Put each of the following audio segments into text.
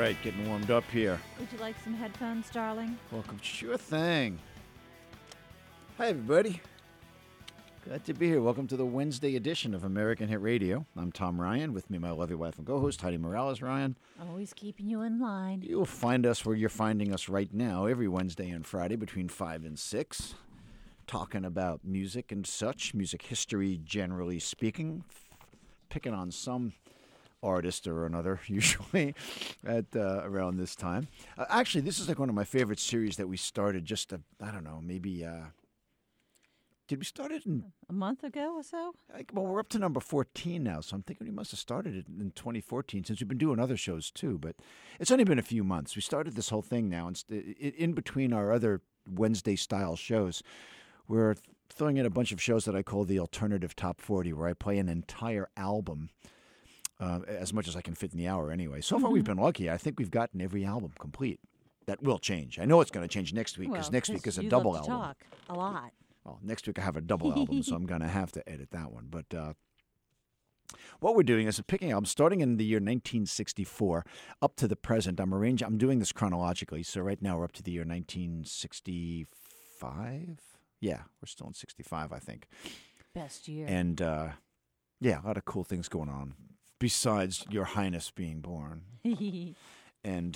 right, getting warmed up here. Would you like some headphones, darling? Welcome. Sure thing. Hi, everybody. Glad to be here. Welcome to the Wednesday edition of American Hit Radio. I'm Tom Ryan. With me, my lovely wife and co-host, Heidi Morales. Ryan. Always keeping you in line. You'll find us where you're finding us right now, every Wednesday and Friday between 5 and 6, talking about music and such, music history generally speaking, picking on some artist or another, usually, at around this time. Actually, this is like one of my favorite series that we started just, I don't know, maybe, did we start it in... A month ago or so? Well, we're up to number 14 now, so I'm thinking we must have started it in 2014, since we've been doing other shows too, but it's only been a few months. We started this whole thing now, and in between our other Wednesday-style shows, we're throwing in a bunch of shows that I call the Alternative Top 40, where I play an entire album, as much as I can fit in the hour anyway. So far, we've been lucky. I think we've gotten every album complete. That will change. I know it's going to change next week, because next week is a double album. Talk a lot. Well, next week I have a double album, so I'm going to have to edit that one. But what we're doing is picking albums starting in the year 1964 up to the present. I'm doing this chronologically, so right now we're up to the year 1965. Yeah, we're still in 65, I think. Best year. And, yeah, a lot of cool things going on, besides Your Highness being born. And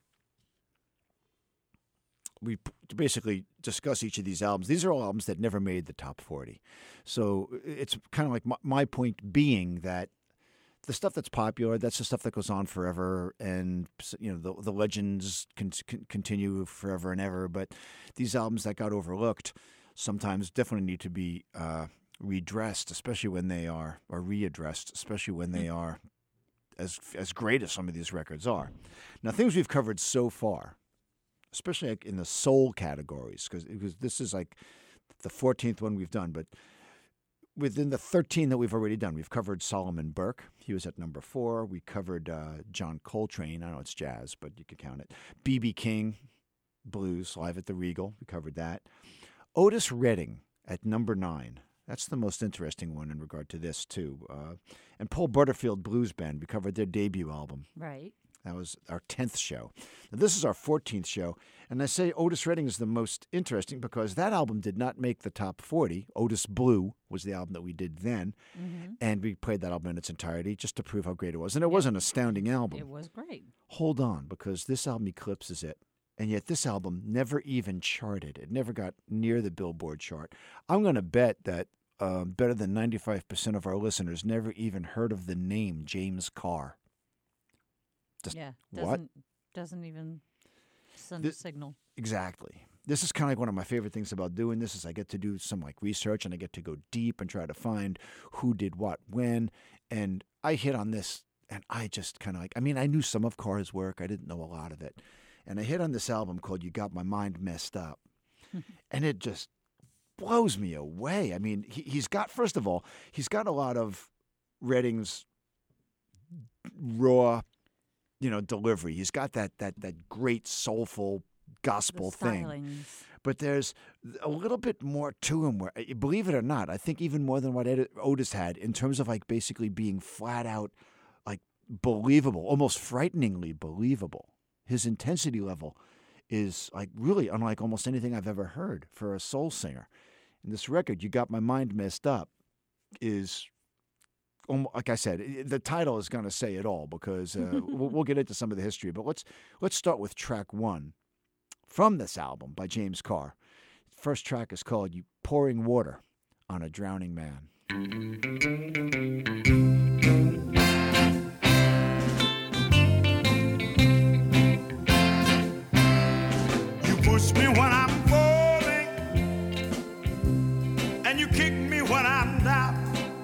we basically discuss each of these albums. These are all albums that never made the top 40. So it's kind of like my point being that the stuff that's popular, that's the stuff that goes on forever, and you know the legends continue forever and ever. But these albums that got overlooked sometimes definitely need to be redressed, especially when they are, or readdressed, especially when they are as great as some of these records are. Now, things we've covered so far, especially like in the soul categories, because this is like the 14th one we've done, but within the 13 that we've already done, we've covered Solomon Burke. He was at number 4. We covered John Coltrane. I know it's jazz, but you could count it. B.B. King, blues, live at the Regal. We covered that. Otis Redding at number 9. That's the most interesting one in regard to this, too. And Paul Butterfield Blues Band. We covered their debut album. Right. That was our 10th show. Now, this is our 14th show, and I say Otis Redding is the most interesting because that album did not make the top 40. Otis Blue was the album that we did then, and we played that album in its entirety just to prove how great it was. And it was an astounding album. It was great. Hold on, because this album eclipses it, and yet this album never even charted. It never got near the Billboard chart. I'm going to bet that better than 95% of our listeners never even heard of the name James Carr. Doesn't even send a signal. Exactly. This is kind of like one of my favorite things about doing this is I get to do some like research and I get to go deep and try to find who did what when. And I hit on this and I just kind of like, I mean, I knew some of Carr's work. I didn't know a lot of it. And I hit on this album called You Got My Mind Messed Up. And it just blows me away. I mean, he's got, first of all, he's got a lot of Redding's raw, delivery. He's got that great soulful gospel thing. But there's a little bit more to him where, believe it or not, I think even more than what Otis had in terms of like basically being flat out like believable, almost frighteningly believable. His intensity level is like really unlike almost anything I've ever heard for a soul singer. And this record, You Got My Mind Messed Up, is, like I said, the title is going to say it all because we'll get into some of the history. But let's start with track 1 from this album by James Carr. First track is called You Pouring Water on a Drowning Man. You push me when I'm falling, and you kick me when I'm down.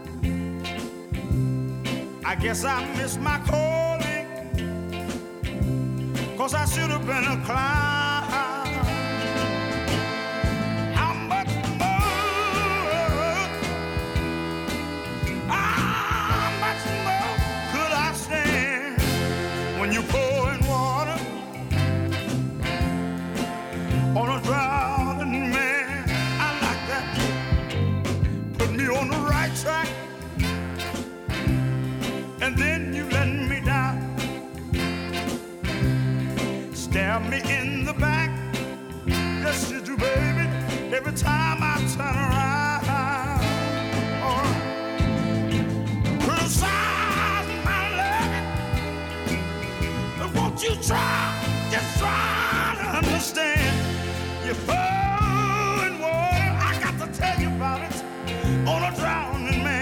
I guess I missed my calling, 'cause I should have been a clown. How much more could I stand when you pouring water on a drowning man? I like that. Put me on the right track, and then you let me down. stab me in the back. Yes, you do, baby, every time I turn around. Or criticize my love, but won't you try, just try to understand. You're pouring water, I got to tell you about it, on a drowning man.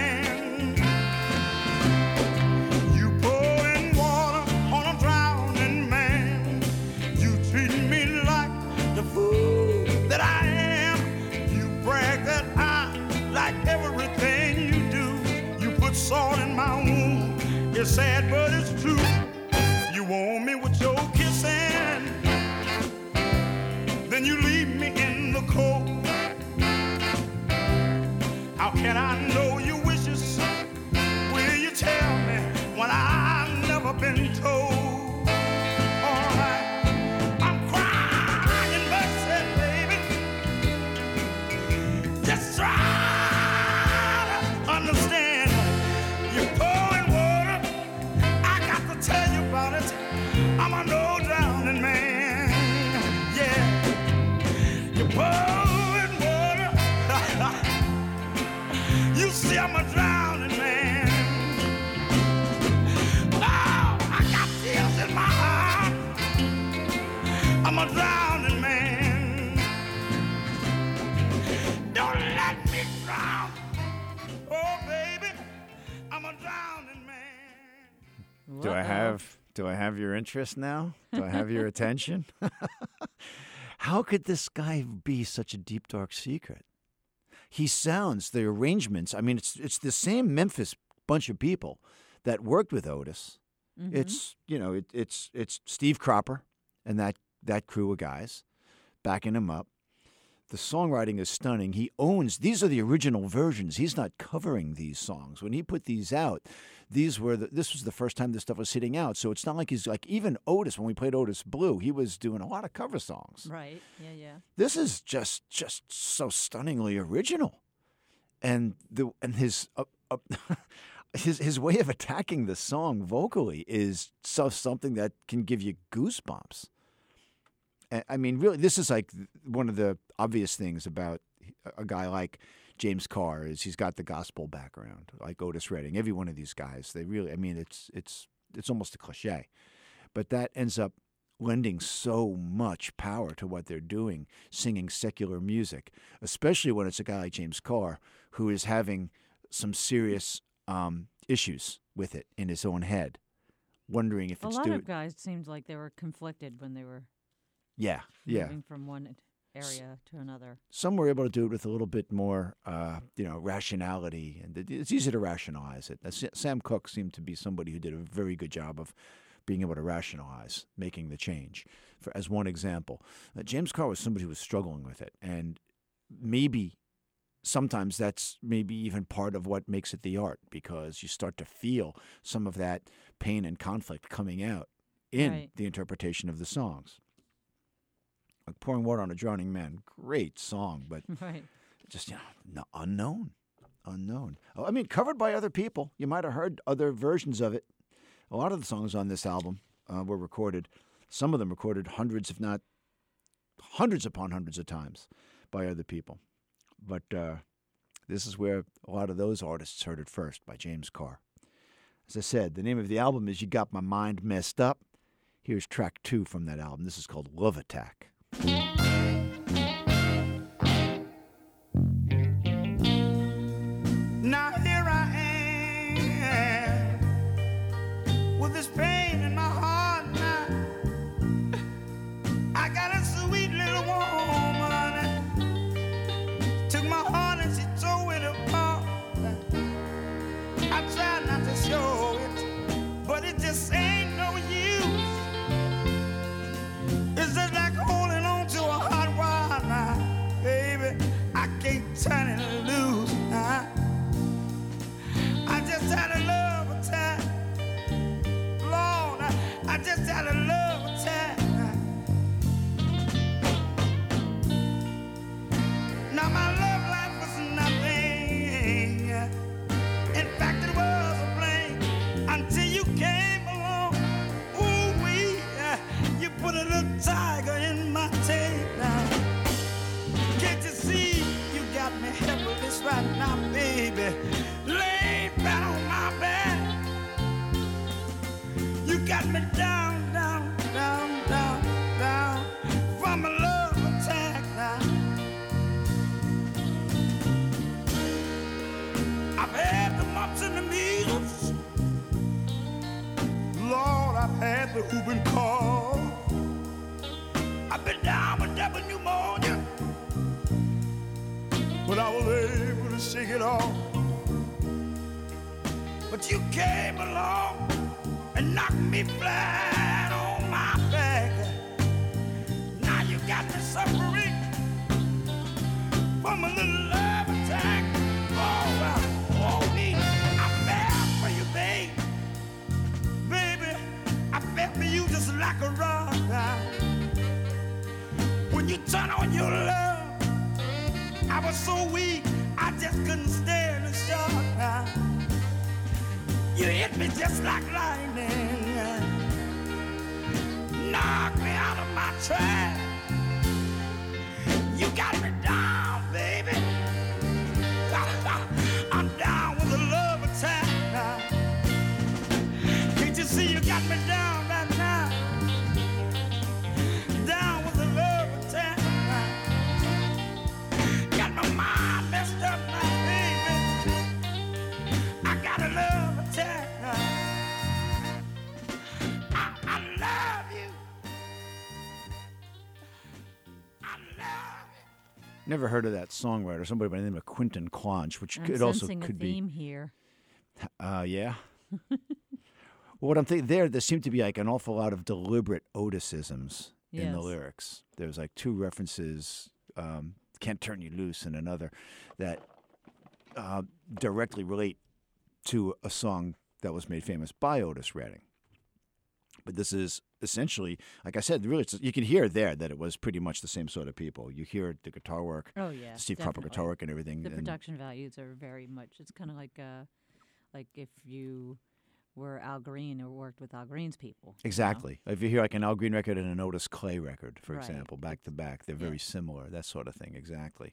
Salt in my wound. It's sad, but it's true. You warm me with your kissing, then you leave me in the cold. How can I know your wishes? Will you tell me when I've never been told? All right, I'm crying mercy, baby. Just try to understand. I'm a no drowning man, yeah. You're pouring water. You see, I'm a drowning man. Oh, I got tears in my heart. I'm a drowning man. Don't let me drown. Oh, baby, I'm a drowning man. Do I have your interest now? Do I have your attention? How could this guy be such a deep, dark secret? He sounds, the arrangements, I mean, it's the same Memphis bunch of people that worked with Otis. Mm-hmm. It's, you know, it's Steve Cropper and that crew of guys backing him up. The songwriting is stunning. He owns, these are the original versions. He's not covering these songs. When he put these out, this was the first time this stuff was hitting out. So it's not like he's like, even Otis, when we played Otis Blue, he was doing a lot of cover songs. Right, yeah. This is just so stunningly original. And his his way of attacking the song vocally is something that can give you goosebumps. I mean, really, this is like one of the obvious things about a guy like James Carr is he's got the gospel background, like Otis Redding. Every one of these guys, they really, I mean, it's almost a cliche, but that ends up lending so much power to what they're doing, singing secular music, especially when it's a guy like James Carr who is having some serious issues with it in his own head, wondering if a lot of guys seemed like they were conflicted when they were. Yeah. Moving from one area to another. Some were able to do it with a little bit more, rationality, and it's easy to rationalize it. Sam Cooke seemed to be somebody who did a very good job of being able to rationalize making the change. As one example, James Carr was somebody who was struggling with it, and maybe sometimes that's maybe even part of what makes it the art, because you start to feel some of that pain and conflict coming out in the interpretation of the songs. Like Pouring Water on a Drowning Man, great song, but just, unknown. Oh, I mean, covered by other people. You might have heard other versions of it. A lot of the songs on this album were recorded, some of them recorded hundreds, if not hundreds upon hundreds of times by other people. But this is where a lot of those artists heard it first, by James Carr. As I said, the name of the album is You Got My Mind Messed Up. Here's track 2 from that album. This is called Love Attack. Now here I am with this pain in my heart now. I got a sweet little woman, took my heart and she tore it apart. I tried not to show it, but it just ain't no use. It's just like holding on to a hot wire now, baby. I can't turn it loose now. had the mumps and the measles. Lord, I've had the whooping cough. I've been down with double pneumonia, but I was able to shake it off. But you came along and knocked me flat on my back. Now you got me suffering from a little love attack. Oh, me, I fell for you, babe. Baby, I fell for you just like a rock. When you turn on your love, I was so weak, I just couldn't stand the shock. You hit me just like lightning, knocked me out of my track. You got me down, baby. I'm down with a love attack. Can't you see you got me down right now? Down with a love attack. Got my mind messed up now, baby. I got a love attack. I love you. I love you. Never heard of that songwriter, somebody by the name of Quentin Clonch, which I'm could also sensing could a theme here. Yeah. Well, what I'm thinking there seemed to be like an awful lot of deliberate Otisisms in the Yes. lyrics. There was like two references, "Can't Turn You Loose" and another that directly relate to a song that was made famous by Otis Redding. But this is essentially, like I said, really, you can hear there that it was pretty much the same sort of people. You hear the guitar work, Oh yeah, Steve Cropper definitely. guitar work and everything. The and- production values are very much. It's kind of like if you were Al Green or worked with Al Green's people. you know? Exactly. If you hear like an Al Green record and an Otis Clay record, for Right. example, back to back, they're very similar, that sort of thing. Exactly.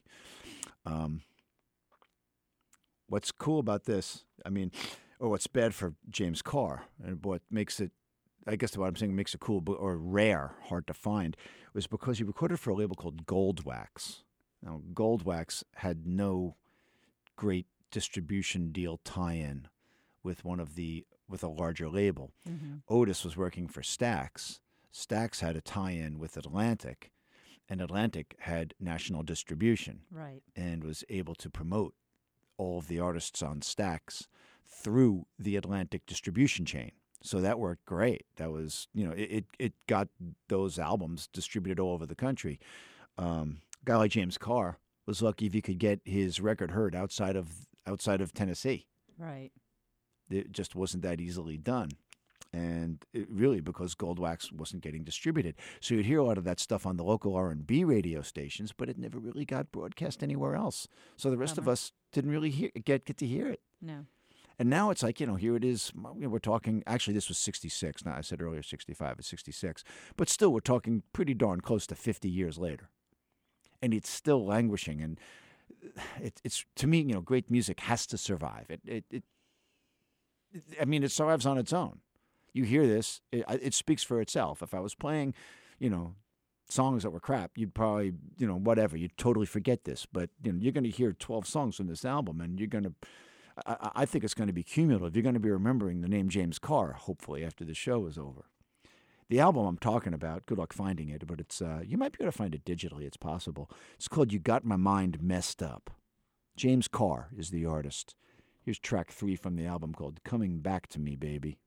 What's cool about this, I mean, or what's bad for James Carr, and what makes it, I guess what I'm saying makes it cool or rare, hard to find, was because he recorded for a label called Goldwax. Now, Goldwax had no great distribution deal tie-in with with a larger label. Mhm. Otis was working for Stax. Stax had a tie-in with Atlantic, and Atlantic had national distribution Right. and was able to promote all of the artists on Stax through the Atlantic distribution chain. So that worked great. That was, it got those albums distributed all over the country. A guy like James Carr was lucky if he could get his record heard outside of Tennessee. Right. It just wasn't that easily done. And it really because Goldwax wasn't getting distributed. So you'd hear a lot of that stuff on the local R&B radio stations, but it never really got broadcast anywhere else. So the rest of Bummer. us didn't really get to hear it. No. And now it's like, here it is. We're talking, actually, this was 66. Now, I said earlier 65, it's 66. But still, we're talking pretty darn close to 50 years later. And it's still languishing. And it's to me, great music has to survive. It survives on its own. You hear this, it speaks for itself. If I was playing, songs that were crap, you'd probably, whatever, you'd totally forget this. But, you're going to hear 12 songs from this album, and you're going to, I think it's going to be cumulative. You're going to be remembering the name James Carr, hopefully, after the show is over. The album I'm talking about, good luck finding it, but it's you might be able to find it digitally. It's possible. It's called You Got My Mind Messed Up. James Carr is the artist. Here's track 3 from the album called Coming Back to Me, Baby.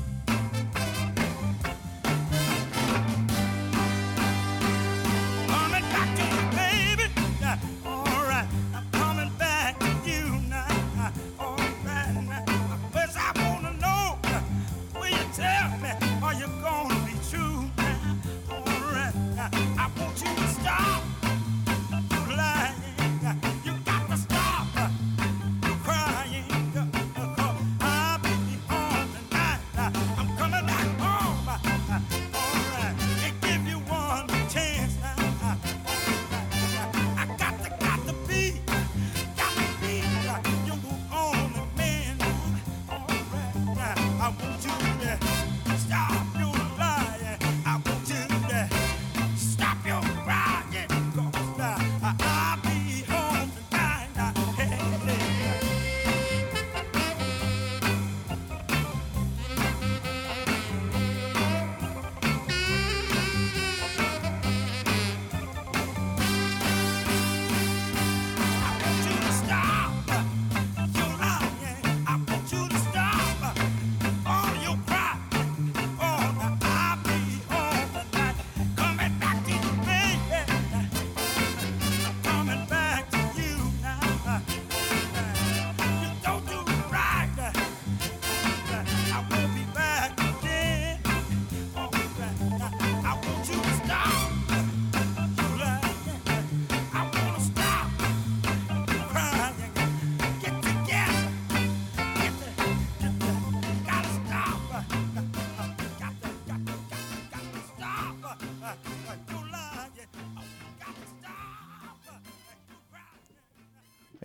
Coming back to you, baby. All right, I'm coming back to you now. All right, first I wanna know, will you tell me, are you gonna be true now? All right, I want you to stop lying. You got to stop crying. I'll be home tonight. I'm coming back home. All right,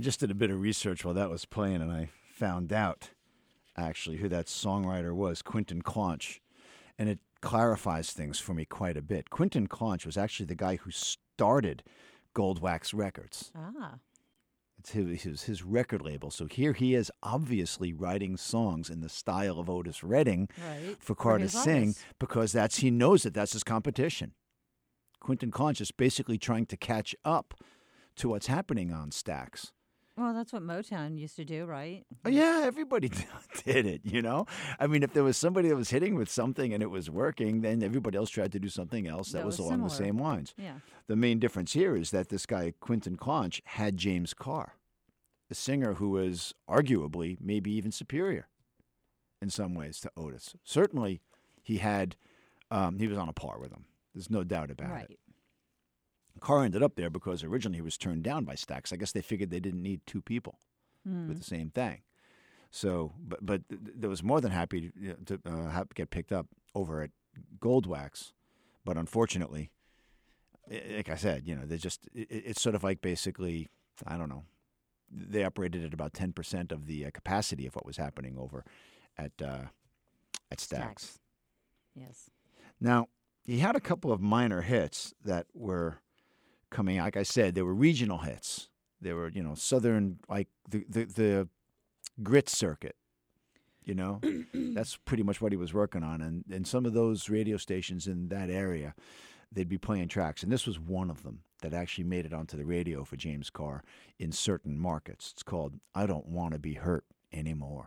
I just did a bit of research while that was playing, and I found out actually who that songwriter was, Quentin Claunch, and it clarifies things for me quite a bit. Quentin Claunch was actually the guy who started Goldwax Records. Ah. It's his record label. So here he is obviously writing songs in the style of Otis Redding Right. for Carr to his sing artists. because he knows that's his competition. Quentin Claunch is basically trying to catch up to what's happening on Stax. Well, that's what Motown used to do, right? Oh, yeah, everybody did it, you know? I mean, if there was somebody that was hitting with something and it was working, then everybody else tried to do something else that was along the similar. same lines. Yeah. The main difference here is that this guy, Quentin Claunch, had James Carr, a singer who was arguably maybe even superior in some ways to Otis. Certainly, he was on a par with him. There's no doubt about Right. it. Carr ended up there because originally he was turned down by Stax. I guess they figured they didn't need two people with the same thing. So, but they was more than happy to get picked up over at Goldwax. But unfortunately, like I said, it's sort of like basically, I don't know, they operated at about 10% of the capacity of what was happening over at Stax. Yes. Now, he had a couple of minor hits that were coming out. Like I said, they were regional hits. They were, southern, like the grit circuit. That's pretty much what he was working on. And some of those radio stations in that area, they'd be playing tracks. And this was one of them that actually made it onto the radio for James Carr in certain markets. It's called I Don't Want to Be Hurt Anymore.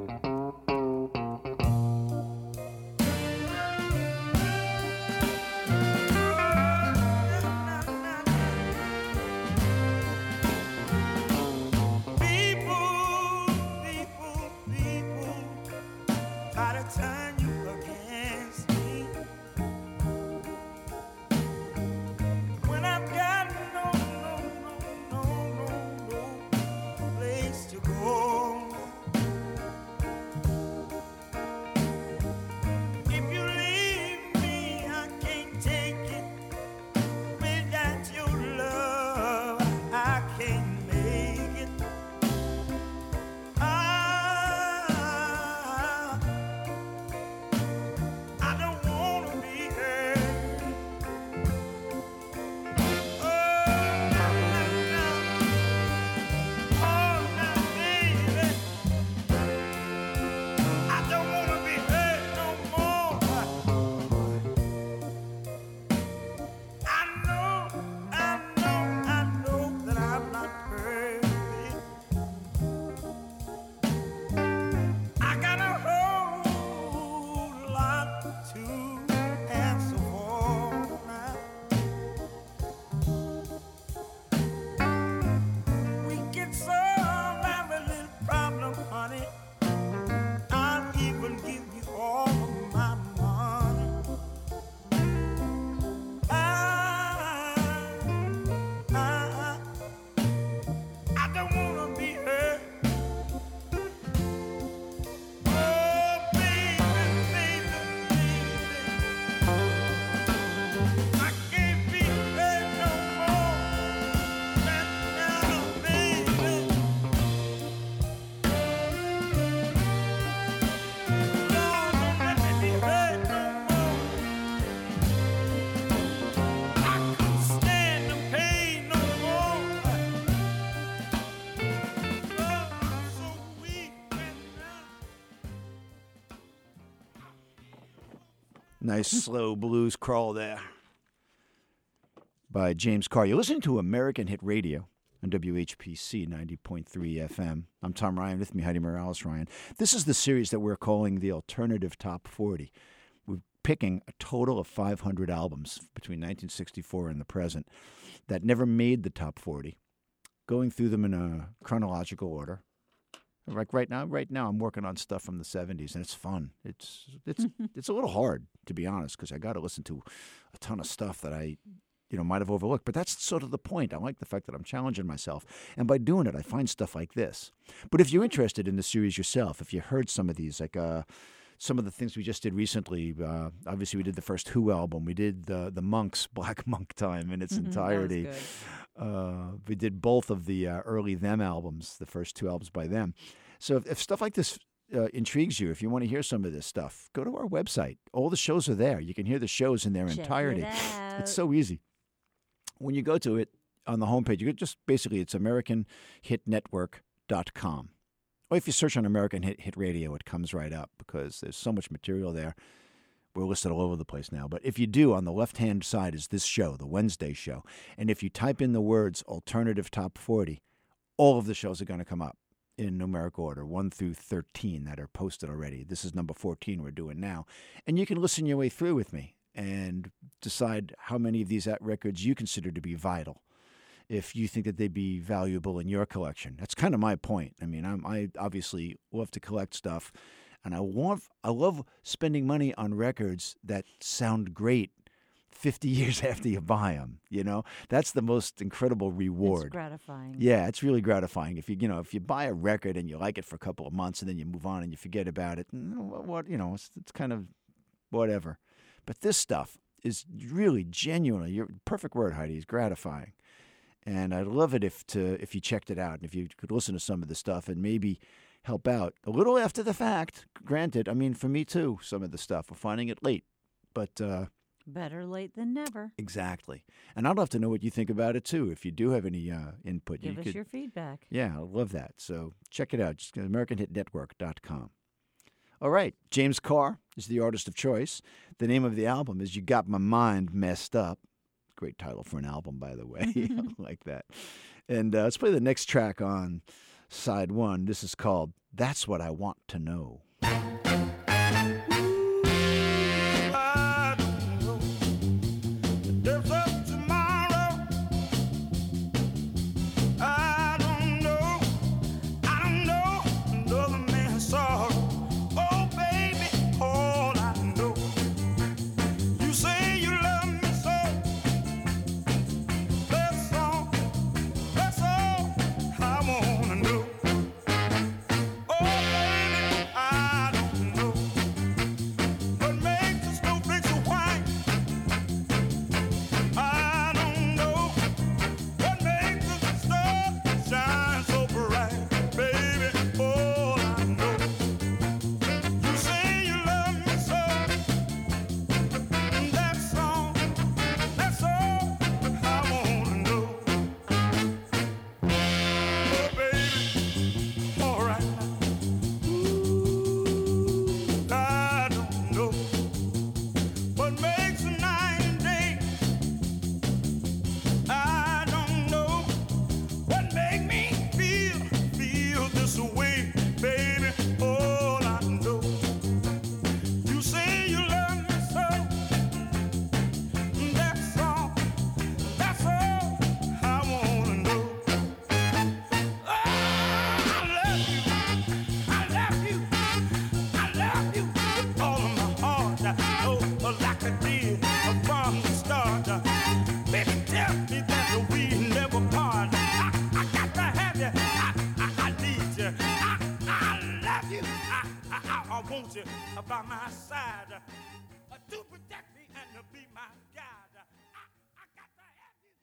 Nice slow blues crawl there by James Carr. You're listening to American Hit Radio on WHPC 90.3 FM. I'm Tom Ryan. With me, Heidi Morales Ryan. This is the series that we're calling the Alternative Top 40. We're picking a total of 500 albums between 1964 and the present that never made the top 40, going through them in a chronological order. Like right now, I'm working on stuff from the 70s, and it's fun. It's a little hard, to be honest, because I got to listen to a ton of stuff that I, might have overlooked. But that's sort of the point. I like the fact that I'm challenging myself, and by doing it, I find stuff like this. But if you're interested in the series yourself, if you heard some of these, like some of the things we just did recently. Obviously, we did the first Who album. We did the Monks, Black Monk Time in its entirety. That was good. We did both of the early Them albums, the first 2 albums by them. So if stuff like this intrigues you, if you want to hear some of this stuff, go to our website. All the shows are there. You can hear the shows in their Check entirety. it out. It's so easy. When you go to it on the homepage, you could just basically it's AmericanHitNetwork.com. Or if you search on American Hit Radio, it comes right up because there's so much material there. We're listed all over the place now. But if you do, on the left-hand side is this show, the Wednesday show. And if you type in the words Alternative Top 40, all of the shows are going to come up in numeric order, 1 through 13 that are posted already. This is number 14 we're doing now. And you can listen your way through with me and decide how many of these records you consider to be vital, if you think that they'd be valuable in your collection. That's kind of my point. I mean, I obviously love to collect stuff, and I love spending money on records that sound great 50 years after you buy them. You know, that's the most incredible reward. It's gratifying. Yeah, it's really gratifying. If you buy a record and you like it for a couple of months and then you move on and you forget about it, it's kind of whatever. But this stuff is really genuinely, your perfect word, Heidi, is gratifying. And I'd love it if you checked it out and if you could listen to some of the stuff and maybe help out a little after the fact. Granted, I mean, for me too, some of the stuff, we're finding it late. But better late than never. Exactly. And I'd love to know what you think about it too. If you do have any input. Give us your feedback. Yeah, I'd love that. So check it out. Just go to AmericanHitNetwork.com. All right. James Carr is the artist of choice. The name of the album is You Got My Mind Messed Up. Great title for an album, by the way. I like that. And let's play the next track on side 1. This is called That's What I Want to Know. By my side to protect me and to be my guide. I got to have you.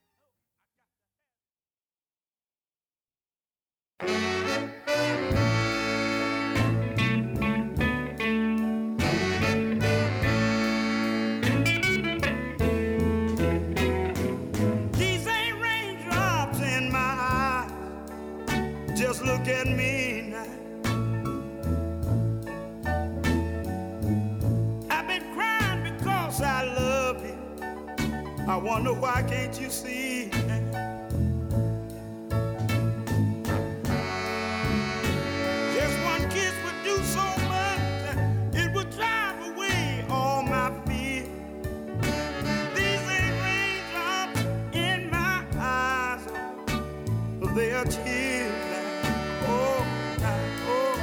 These ain't raindrops in my eyes. Just look at me now. I love you. I wonder why can't you see? Just one kiss would do so much. It would drive away all my fear. These ain't raindrops in my eyes. They are tears. Oh, oh.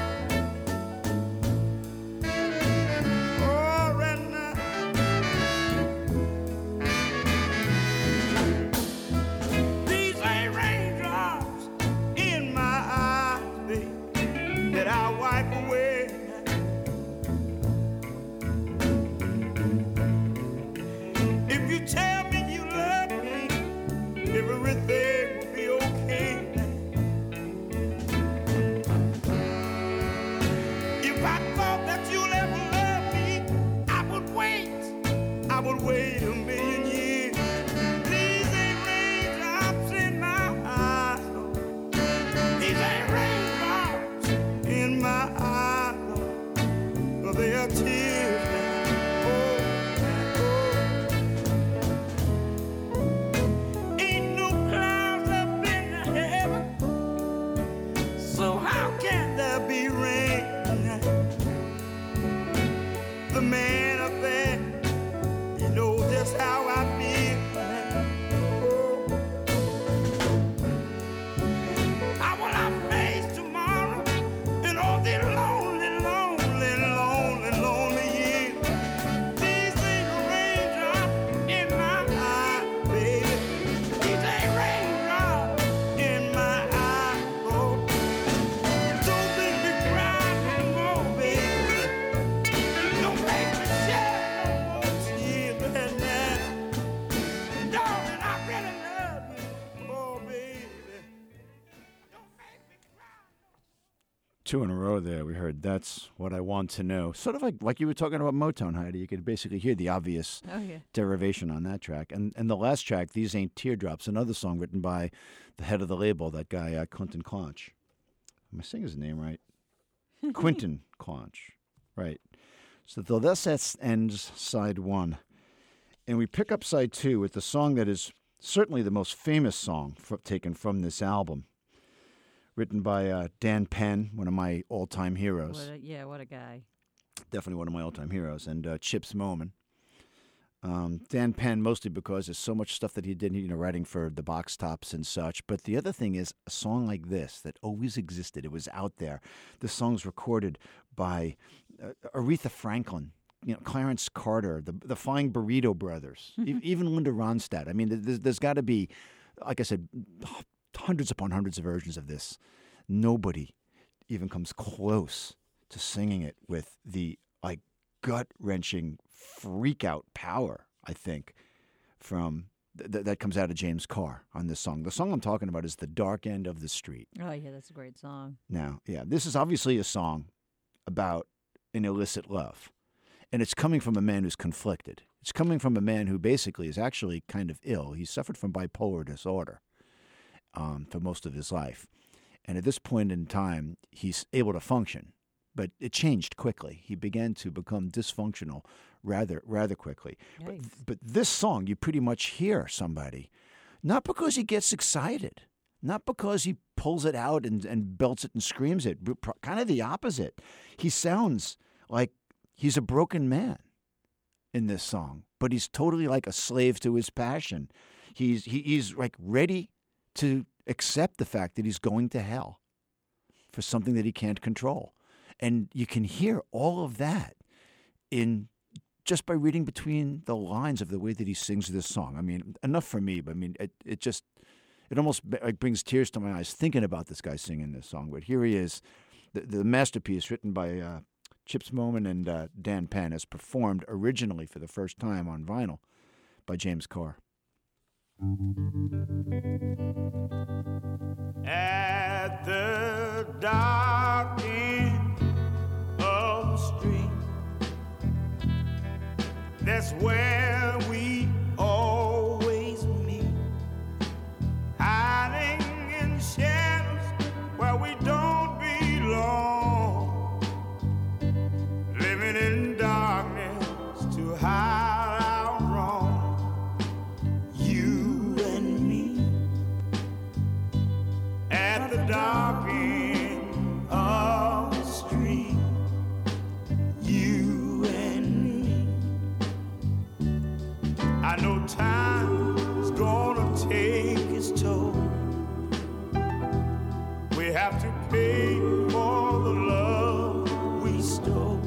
in my eyes, but they are tears. Ain't no clouds up in the heaven, so how can there be rain? The man up there, he knows just how I feel. How will I face tomorrow and all the lonely, lonely, lonely, lonely years? These ain't raindrops in my eye, baby. These ain't raindrops in my eye, oh. Don't make me cry no more, baby. Don't make me shed no more tears, baby. Darling, I really love you, oh, baby. Don't make me cry. Two in a row there. We heard That's What I Want to Know. Sort of like you were talking about Motown, Heidi. You could basically hear the obvious Oh, yeah. derivation on that track. And the last track, These Ain't Teardrops, another song written by the head of the label, that guy, Quentin Claunch. Am I saying his name right? Quentin Claunch. Right. So this ends side one. And we pick up side two with the song that is certainly the most famous song taken from this album, written by Dan Penn, one of my all-time heroes. What a guy. Definitely one of my all-time heroes, and Chips Moman. Dan Penn, mostly because there's so much stuff that he did, writing for the Box Tops and such. But the other thing is a song like this that always existed. It was out there. The song's recorded by Aretha Franklin, Clarence Carter, the Flying Burrito Brothers, even Linda Ronstadt. I mean, there's got to be, like I said, hundreds upon hundreds of versions of this. Nobody even comes close to singing it with the gut-wrenching freak-out power, I think, from that comes out of James Carr on this song. The song I'm talking about is The Dark End of the Street. Oh, yeah, that's a great song. Now, yeah, this is obviously a song about an illicit love. And it's coming from a man who's conflicted. It's coming from a man who basically is actually kind of ill. He suffered from bipolar disorder for most of his life. And at this point in time, he's able to function. But it changed quickly. He began to become dysfunctional rather quickly. But this song, you pretty much hear somebody, not because he gets excited, not because he pulls it out and belts it and screams it, but kind of the opposite. He sounds like he's a broken man in this song, but he's totally like a slave to his passion. He's like ready to accept the fact that he's going to hell for something that he can't control. And you can hear all of that in just by reading between the lines of the way that he sings this song. I mean, enough for me, but I mean, it almost like brings tears to my eyes thinking about this guy singing this song. But here he is, the masterpiece written by Chips Moman and Dan Penn, as performed originally for the first time on vinyl by James Carr. At the dark end of the street, that's where we always meet, hiding in shadows where we don't belong, living in darkness to hide our wrong. You and me at the dark end of the street, you and me. I know time's gonna take its toll. We have to pay for the love we stole.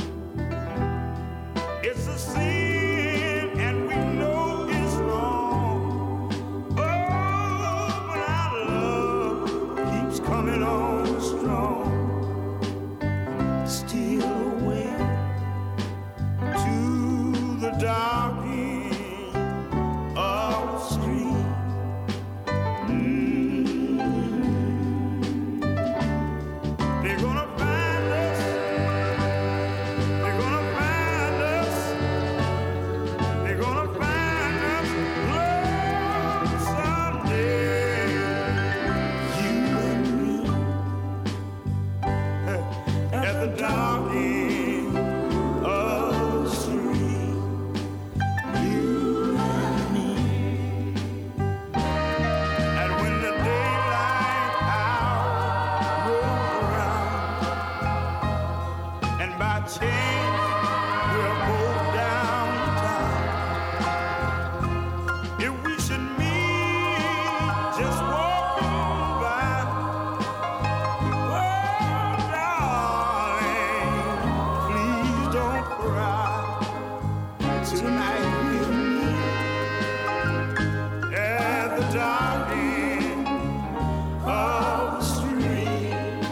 It's a sin and we know it's wrong. Oh, but our love keeps coming on strong. Steal away to the dark end of the street. They're gonna find us. They're gonna find us. They're gonna find us alone someday. You and me the dark end of the street. You and me. And when the daylight hour rolls around, and by chance we're both downtown, if we should meet just walking by, oh, darling, please don't cry. Tonight we'll meet at the dark end of the street.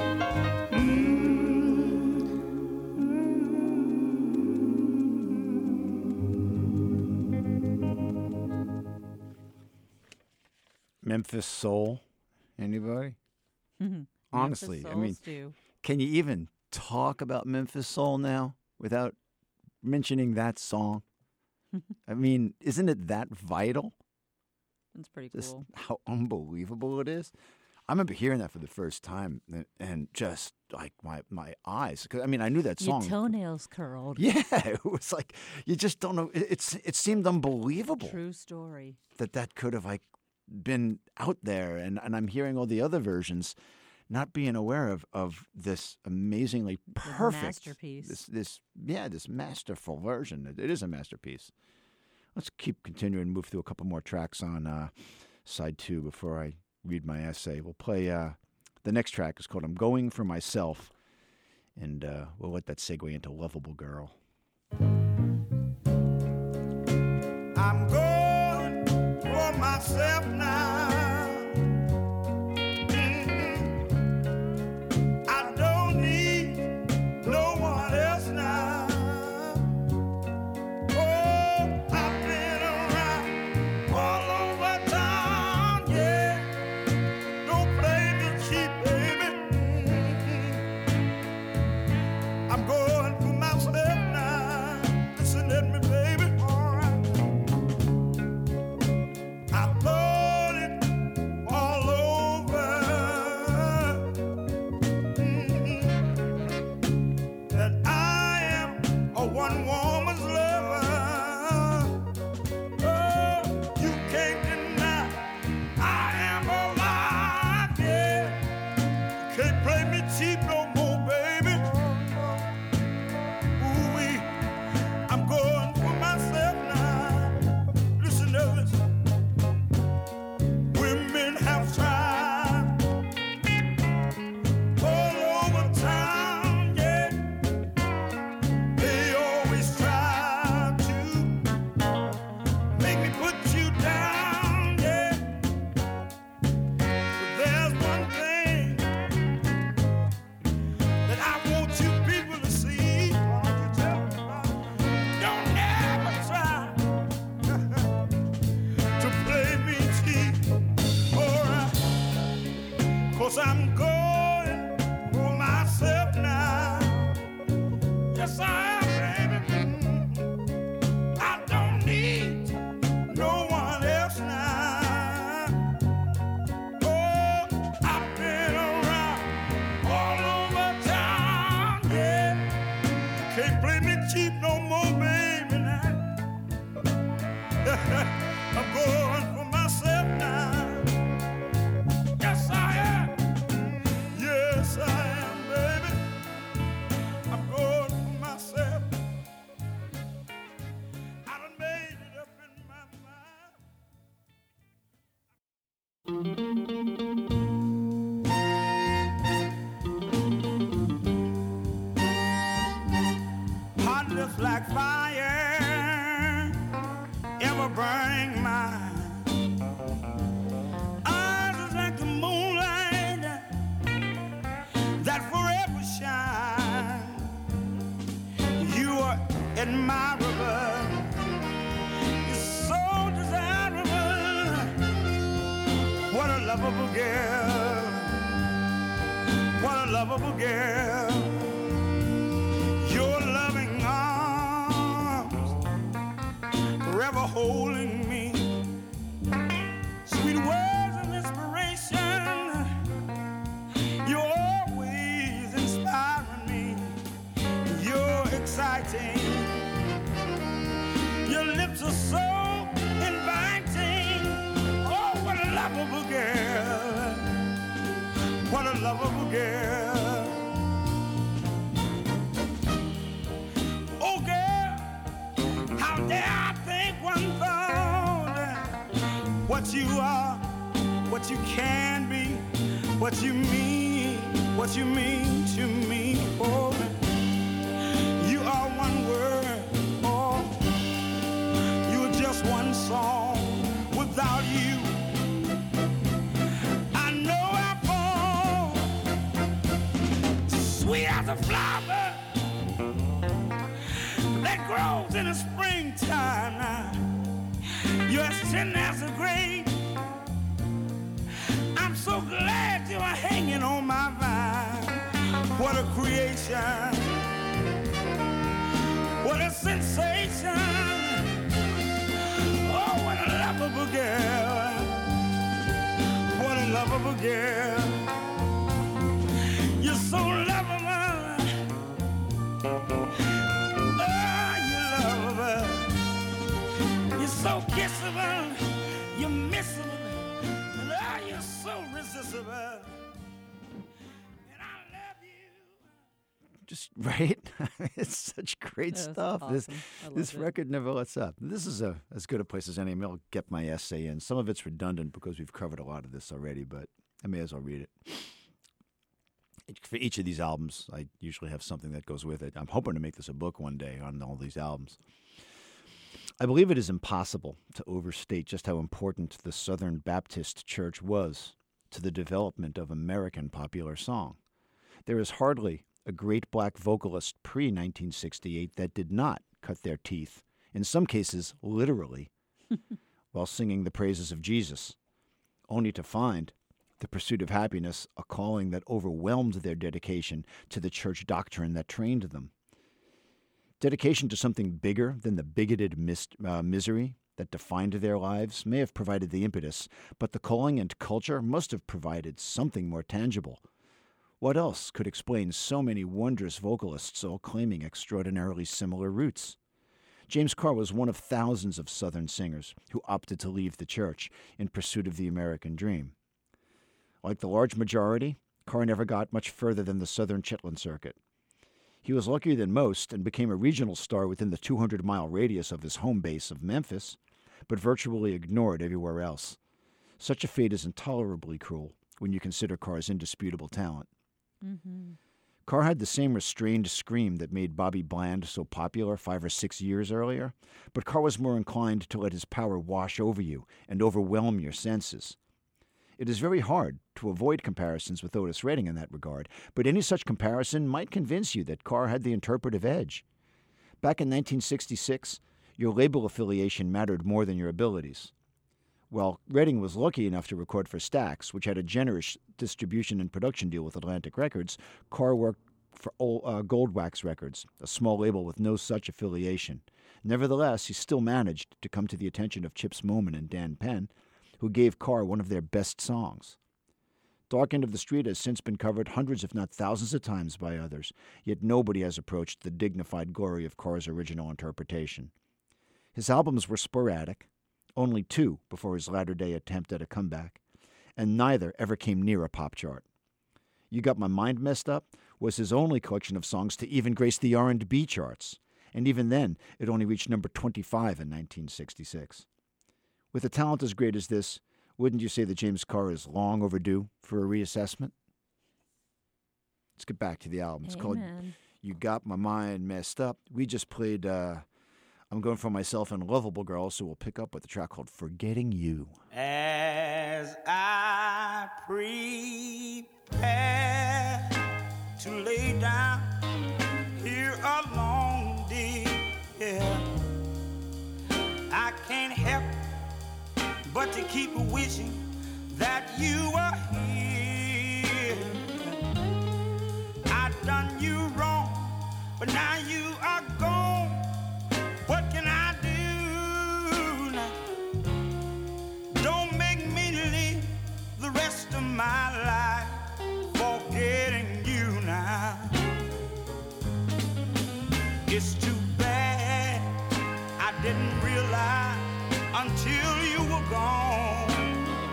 Memphis Soul. Anybody? Honestly, I mean, can you even talk about Memphis Soul now without mentioning that song? I mean, isn't it that vital? That's pretty Just cool. how unbelievable it is. I remember hearing that for the first time and just like my eyes. 'Cause, I mean, I knew that Your song. toenails curled. Yeah, it was like you just don't know. It seemed unbelievable True story. that could have like been out there, and I'm hearing all the other versions, not being aware of this amazingly perfect masterpiece. This masterful version. It is a masterpiece. Let's keep continuing and move through a couple more tracks on side 2 before I read my essay. We'll play the next track is called "I'm Going for Myself," and we'll let that segue into "Lovable Girl." I'm going for myself now. I don't need no one else now. Oh, I've been around all over town, yeah. Don't play me cheap, baby. I'm going for myself now. Listen at me, baby. All right. I thought it all over. That I am a one woman's lover. Oh, you can't deny I am alive, yeah. Can't play me cheap no more, baby. Ooh-wee, I'm going for myself now. Listen to this. Women have tried all over town, yeah. They always try to make me put you down, yeah. But there's one thing that I want you people to see. Don't ever try to play me cheap, alright? 'Cause I'm going for myself now. Yes, I am, baby. I don't need no one else now. Oh, I've been around all over town, yeah. Can't play me cheap no more, baby, now. I'm going for myself now. Yes, I am. Yes, I am, baby. I'm going for myself. I done made it up in my mind. Hot just like fire, ever burning mine. Eyes is like the moonlight that forever shine. You are admirable, you're so desirable. What a lovable girl, what a lovable girl. Your loving arms forever holding me. Sweet words of inspiration, you're always inspiring me. exciting. Your lips are so inviting. Oh, what a lovable girl. What a lovable girl. Oh, girl, how dare I think one thought. What you are, what you can be, what you mean to me. Oh, you are one word, oh, you are just one song. Without you, I know I fall. Sweet as a flower that grows in the springtime. Now, you're as tender as a grape. I'm so glad you are hanging on my vine. What a creation. What a sensation. Oh, what a lovable girl. What a lovable girl. You're so lovable. Oh, you lovable. You're so kissable. You're missable. And oh, you're so resistible. And I love you. Just right. It's such great That's stuff. awesome. I This loved it. record never lets up. This is as good a place as any. I'll get my essay in. Some of it's redundant because we've covered a lot of this already, but I may as well read it. For each of these albums, I usually have something that goes with it. I'm hoping to make this a book one day on all these albums. I believe it is impossible to overstate just how important the Southern Baptist Church was to the development of American popular song. There is hardly a great black vocalist pre-1968 that did not cut their teeth, in some cases literally, while singing the praises of Jesus, only to find the pursuit of happiness a calling that overwhelmed their dedication to the church doctrine that trained them. Dedication to something bigger than the bigoted misery that defined their lives may have provided the impetus, but the calling and culture must have provided something more tangible. What else could explain so many wondrous vocalists all claiming extraordinarily similar roots? James Carr was one of thousands of Southern singers who opted to leave the church in pursuit of the American dream. Like the large majority, Carr never got much further than the Southern Chitlin circuit. He was luckier than most and became a regional star within the 200-mile radius of his home base of Memphis, but virtually ignored everywhere else. Such a fate is intolerably cruel when you consider Carr's indisputable talent. Mm-hmm. Carr had the same restrained scream that made Bobby Bland so popular 5 or 6 years earlier, but Carr was more inclined to let his power wash over you and overwhelm your senses. It is very hard to avoid comparisons with Otis Redding in that regard, but any such comparison might convince you that Carr had the interpretive edge. Back in 1966, your label affiliation mattered more than your abilities. While Redding was lucky enough to record for Stax, which had a generous distribution and production deal with Atlantic Records, Carr worked for Goldwax Records, a small label with no such affiliation. Nevertheless, he still managed to come to the attention of Chips Moman and Dan Penn, who gave Carr one of their best songs. Dark End of the Street has since been covered hundreds if not thousands of times by others, yet nobody has approached the dignified glory of Carr's original interpretation. His albums were sporadic, only 2 before his latter-day attempt at a comeback, and neither ever came near a pop chart. You Got My Mind Messed Up was his only collection of songs to even grace the R&B charts, and even then it only reached number 25 in 1966. With a talent as great as this, wouldn't you say that James Carr is long overdue for a reassessment? Let's get back to the album. It's called Amen. You Got My Mind Messed Up. We just played I'm Going For Myself and Lovable Girl, so we'll pick up with a track called Forgetting You. As I prepare to lay down here alone, dear, I can't help but to keep wishing that you were here. I done you wrong, but now you are gone. What can I do now? Don't make me live the rest of my life forgetting you now. It's too bad I didn't realize until you were gone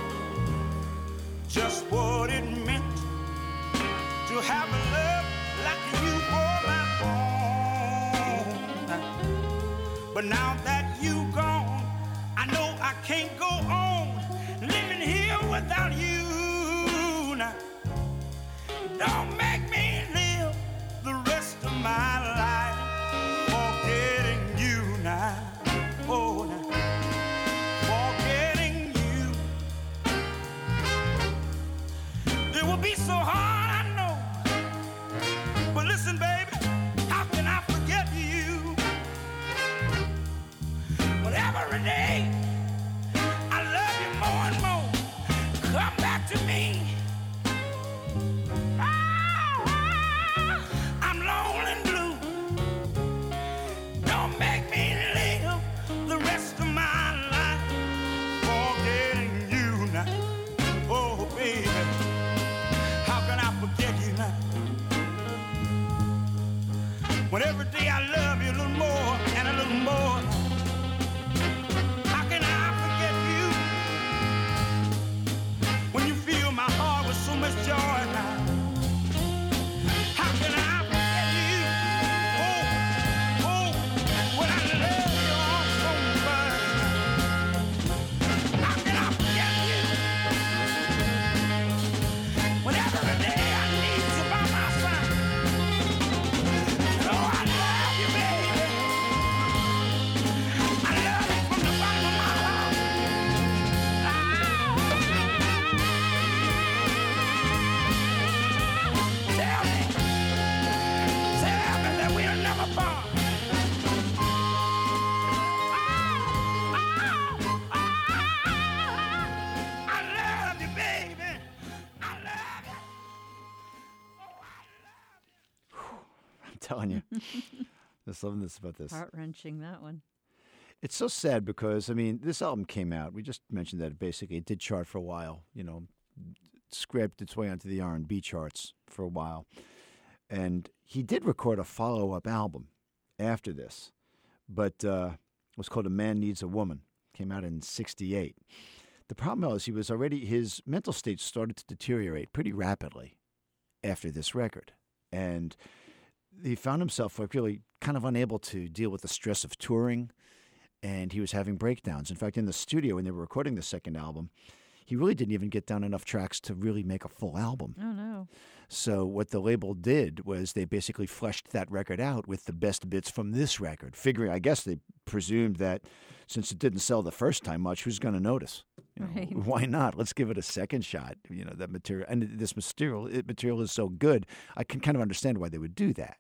just what it meant to have a love like you for my own. But now that you gone, I know I can't go on living here without you. Now, don't make me live the rest of my life forgetting you now. Oh, now, forgetting you. It will be so hard, I know. But listen, baby, how can I forget you? But every day I love you more and more. Come back to me. I'm lonely and blue. Don't make me live the rest of my life forgetting you now. Oh, baby, how can I forget you now? When every day I love you a little more and a little more. How can I forget you? When you fill my heart with so much joy now. How can I forget you? Oh, oh, when I love you all so much. How can I forget you? When every day I need you by my side. Oh, I love you, baby. I love you from the bottom of my heart. Tell me that we'll never part. I love you, baby. I love you. Oh, I love you. I'm telling you. Just loving this about this. Heart-wrenching, that one. It's so sad because, I mean, this album came out. We just mentioned that basically it did chart for a while, you know, scraped its way onto the R&B charts for a while. And he did record a follow-up album after this, but it was called A Man Needs a Woman. Came out in '68. The problem was his mental state started to deteriorate pretty rapidly after this record. And he found himself like really kind of unable to deal with the stress of touring, and he was having breakdowns. In fact, in the studio when they were recording the second album, he really didn't even get down enough tracks to really make a full album. Oh, no. So what the label did was they basically fleshed that record out with the best bits from this record, figuring, I guess they presumed that since it didn't sell the first time much, who's going to notice? You know, Right. Why not? Let's give it a second shot. You know, that material, and this material is so good, I can kind of understand why they would do that.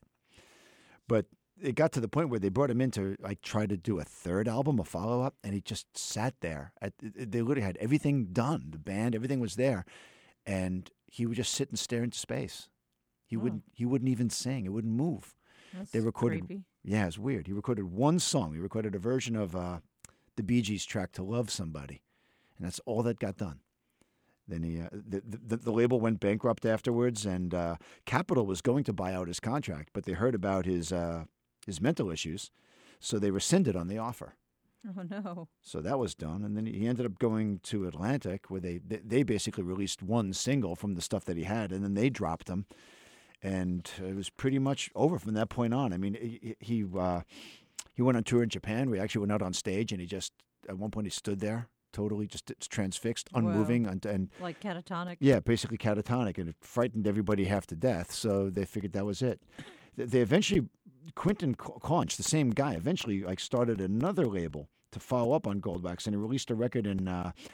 But it got to the point where they brought him in to like try to do a third album, a follow-up, and he just sat there. They literally had everything done, the band, everything was there, and he would just sit and stare into space. He wouldn't even sing. It wouldn't move. That's They recorded. creepy. Yeah, it's weird. He recorded one song. He recorded a version of the Bee Gees track "To Love Somebody," and that's all that got done. Then the label went bankrupt afterwards, and Capitol was going to buy out his contract, but they heard about his mental issues, so they rescinded on the offer. Oh, no. So that was done, and then he ended up going to Atlantic, where they basically released one single from the stuff that he had, and then they dropped him, and it was pretty much over from that point on. I mean, he went on tour in Japan. We actually went out on stage, and he just at one point he stood there, totally just transfixed, unmoving, and Like catatonic? yeah, basically catatonic, and it frightened everybody half to death. So they figured that was it. They eventually, Quentin Conch, the same guy, eventually like started another label to follow up on Goldwax, and he released a record in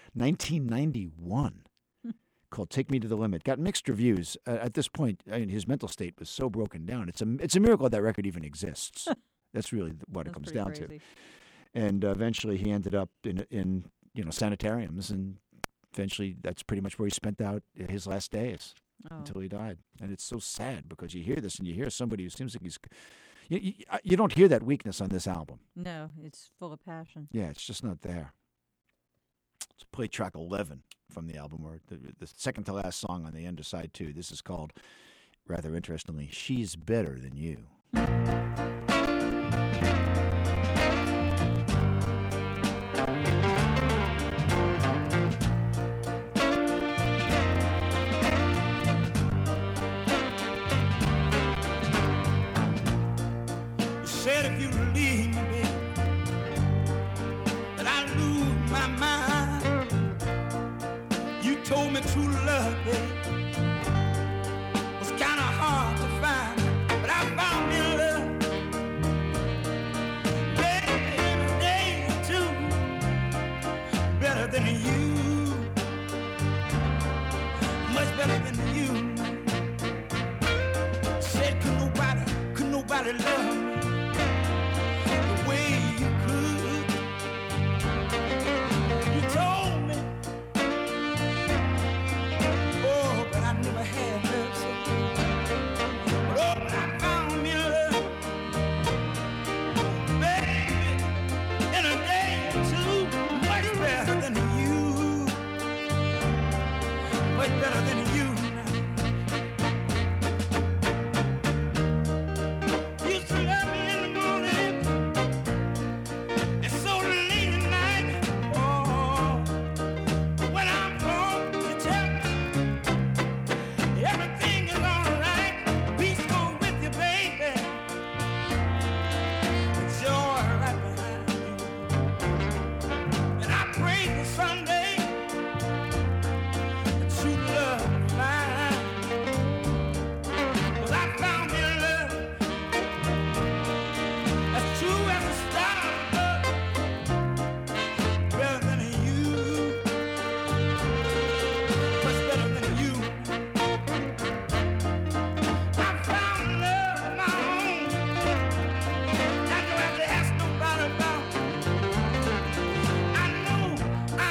1991 called "Take Me to the Limit." Got mixed reviews. At this point, I mean, his mental state was so broken down. It's a miracle that record even exists. That's really what it That's comes pretty down crazy. to. And eventually, he ended up in sanitariums, and eventually, that's pretty much where he spent out his last days Oh. until he died. And it's so sad because you hear this and you hear somebody who seems like he's. You don't hear that weakness on this album. No, it's full of passion. Yeah, it's just not there. Let's play track 11 from the album, or the second to last song on the end of side 2. This is called, rather interestingly, "She's Better Than You." said if you leave me, baby, that I lose my mind. You told me true love, baby, was kind of hard to find, but I found me love. Baby, a day or two better than you, much better than you. Said could nobody love me the way you could. You told me, oh, but I never had love so good. But oh, but I found me love, baby, in a day or two, much better than you, much better than you. Used to love me in the morning and so late at night. Oh, when I'm home, you tell me everything is alright. Peace go with you, baby. Joy right behind you. And I pray for Sunday that true love will find. 'Cause I found me love as true as a star, better than you, much better than you. I found love of my own. I don't have to ask nobody about. I know I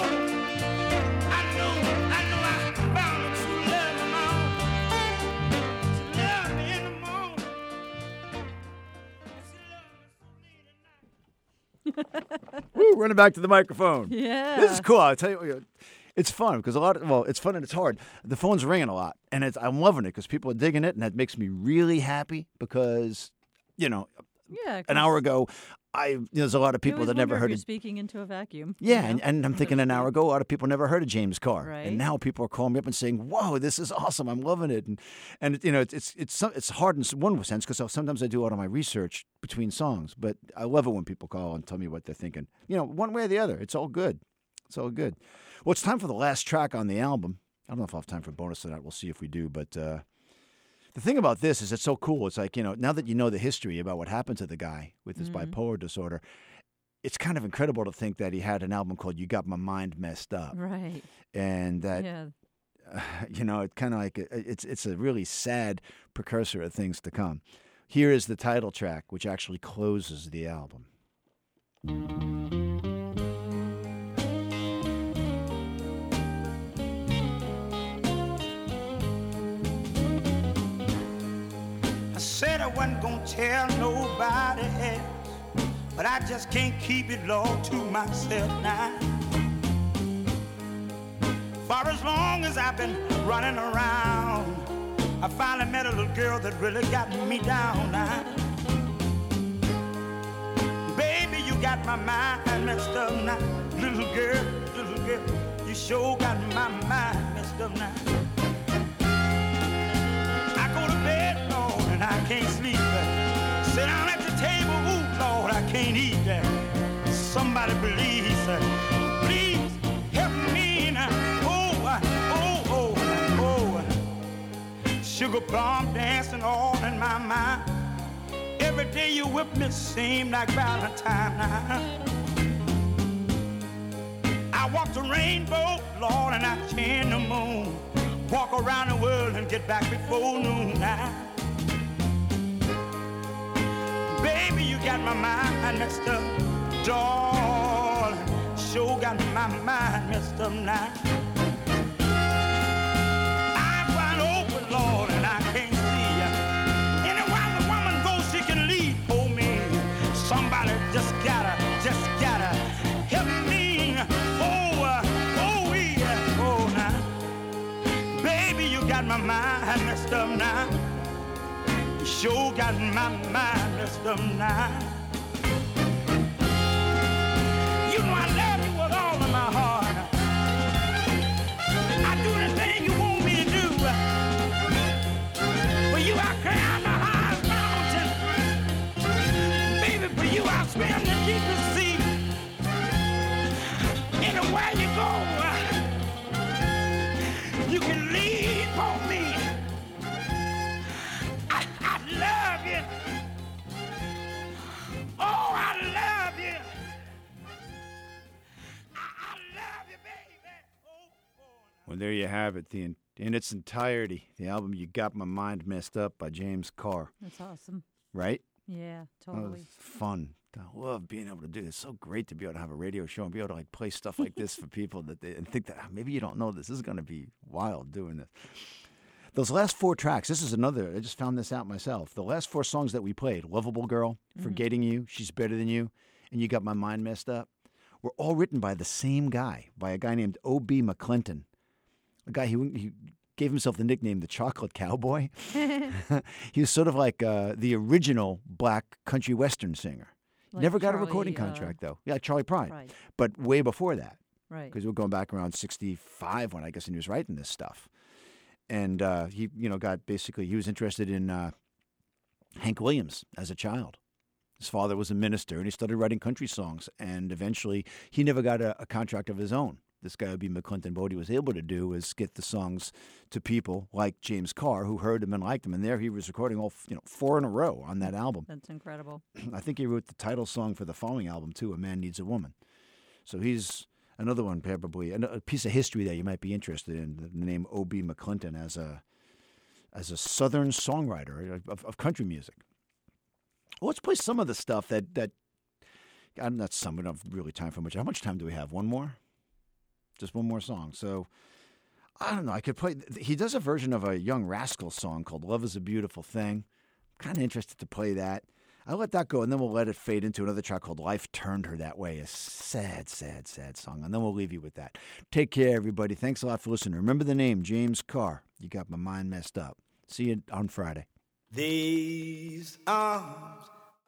found a true love of my own. She loved me in the morning, and she loved me so late at night. Woo, running back to the microphone. Yeah. This is cool. I'll tell you, it's fun because it's fun and it's hard. The phone's ringing a lot, and I'm loving it because people are digging it, and that makes me really happy because, Yeah. an hour ago, there's a lot of people that never heard you're of. speaking into a vacuum. Yeah, you know? and I'm thinking an hour ago, a lot of people never heard of James Carr, Right. and now people are calling me up and saying, "Whoa, this is awesome! I'm loving it." And it's hard in one sense because sometimes I do a lot of my research between songs, but I love it when people call and tell me what they're thinking. One way or the other, it's all good. It's all good. Well, it's time for the last track on the album. I don't know if I'll have time for a bonus or not. We'll see if we do, but. The thing about this is it's so cool. It's like, now that you know the history about what happened to the guy with his bipolar disorder, it's kind of incredible to think that he had an album called You Got My Mind Messed Up. Right. And that, Yeah. it kind of like, it's a really sad precursor of things to come. Here is the title track, which actually closes the album. I said I wasn't gonna tell nobody else, but I just can't keep it all to myself now. For as long as I've been running around, I finally met a little girl that really got me down now. Baby, you got my mind messed up now. Little girl, you sure got my mind messed up now. I go to bed, Lord, and I can't sleep. Sit down at the table, ooh, Lord, I can't eat. Somebody please help me now. Oh. Sugar plum dancing all in my mind. Every day you whip me seem like Valentine now. I walk the rainbow, Lord, and I chain the moon. Walk around the world and get back before noon now. Baby, you got my mind messed up, darling. Sure got my mind messed up now. I'm wide open, Lord, and I can't see ya. Anywhere the woman goes, she can lead for me. Somebody just gotta help me. Got my mind messed up now. Sure got my mind messed up now. You know I love you with all of my heart. I do anything you want me to do. For you I climb the highest mountain. swim the deepest sea. Anywhere you go, you can lean on me. I love you. Oh, I love you. I love you, baby. Oh. Well, there you have it, in its entirety, the album "You Got My Mind Messed Up" by James Carr. That's awesome. Right? Yeah, That was totally. fun. I love being able to do this. It's so great to be able to have a radio show and be able to like play stuff like this for people and think that maybe you don't know this. This is going to be wild doing this. Those last 4 tracks, this is another, I just found this out myself. The last 4 songs that we played, Lovable Girl, Forgetting You, She's Better Than You, and You Got My Mind Messed Up, were all written by the same guy, by a guy named O.B. McClinton, a guy who he gave himself the nickname the Chocolate Cowboy. He was sort of like the original black country western singer. Like Never got a Charlie, recording contract, though. Yeah, Charlie Pride. Right. But way before that, Right. because we're going back around 65 when I guess he was writing this stuff. And he, got basically, he was interested in Hank Williams as a child. His father was a minister, and he started writing country songs. And eventually, he never got a contract of his own. This guy would be McClinton. But what he was able to do was get the songs to people like James Carr, who heard him and liked him. And there he was recording all 4 in a row on that album. That's incredible. I think he wrote the title song for the following album, too, A Man Needs a Woman. So he's another one, probably, a piece of history that you might be interested in, the name O.B. McClinton as a Southern songwriter of country music. Well, let's play some of the stuff that not some, we don't have really time for much. How much time do we have? One more? Just one more song. So, I don't know. I could play. He does a version of a Young Rascal song called Love is a Beautiful Thing. I'm kind of interested to play that. I'll let that go, and then we'll let it fade into another track called Life Turned Her That Way, a sad, sad, sad song. And then we'll leave you with that. Take care, everybody. Thanks a lot for listening. Remember the name, James Carr. You got my mind messed up. See you on Friday. These arms.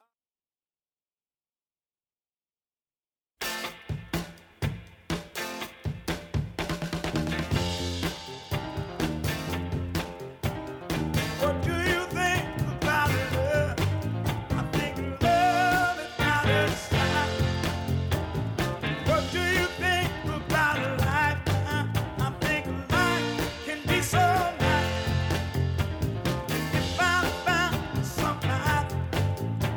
What do you think about love? I think love is out of sight. What do you think about life? I think life can be so nice. If I found somebody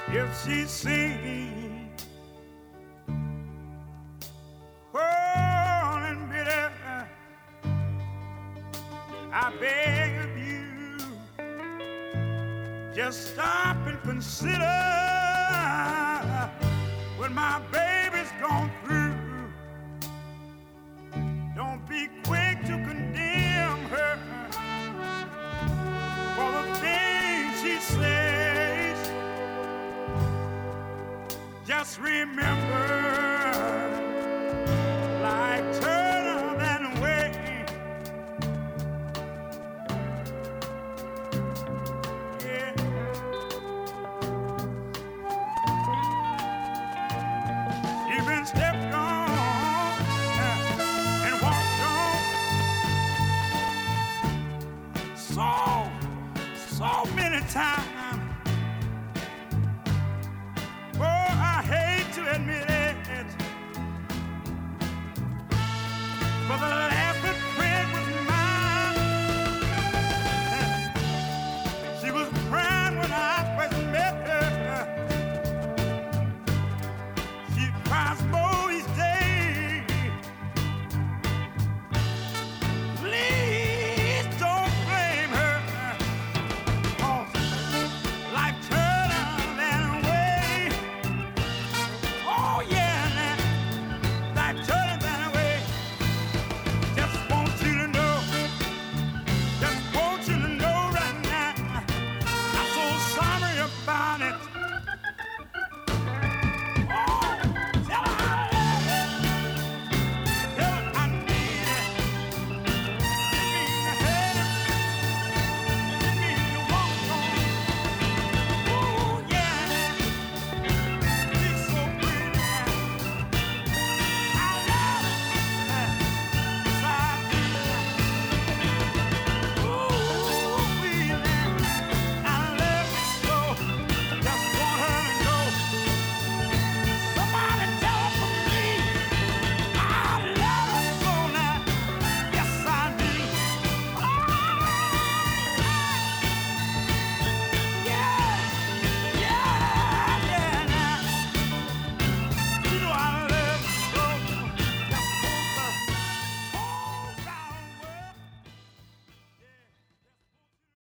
if she sings, oh, and bitter, I beg of you, just stop and consider what my baby's gone through. Don't be quick to condemn her for the things she says. Just remember